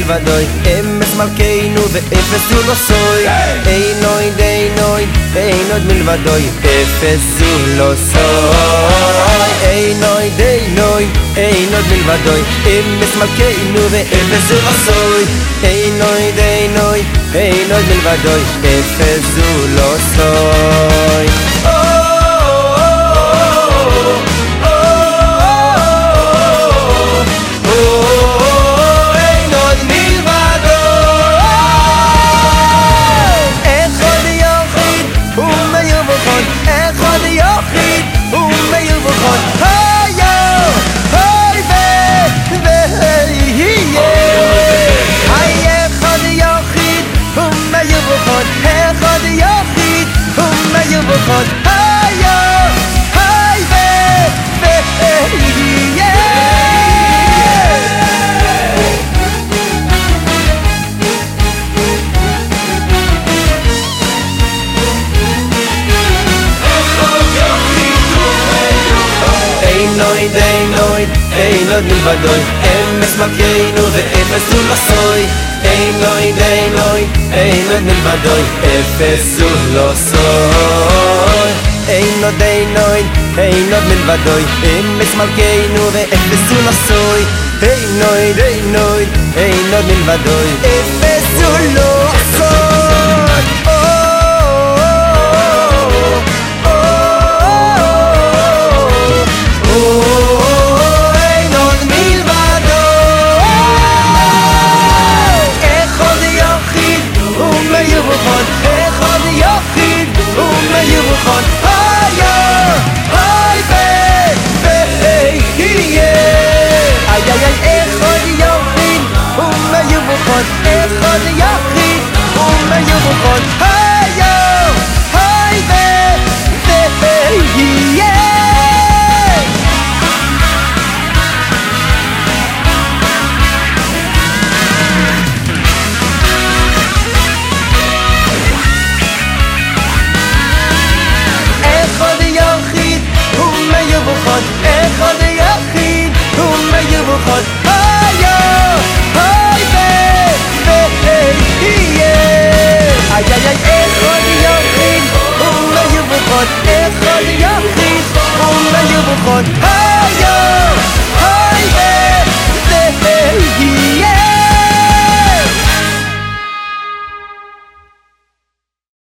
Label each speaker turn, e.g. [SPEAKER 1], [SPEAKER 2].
[SPEAKER 1] מלבדוי אמס מלכנו ואפס הוא לא סוי אין עוד מלבדוי אפס הוא לא סוי אין עוד מלבדוי אמס מלכנו ואפס הוא לא סוי אין עוד מלבדוי אפס הוא לא סוי אין עוד מלבדוי אמס מלכנו ואפס הוא לא סוי אין עוד מלבדוי אפס הוא לא סוי אין עוד מלבדוי אמס מלכנו ואפס הוא לא סוי אין עוד מלבדוי אפס הוא לא סוי
[SPEAKER 2] Hey!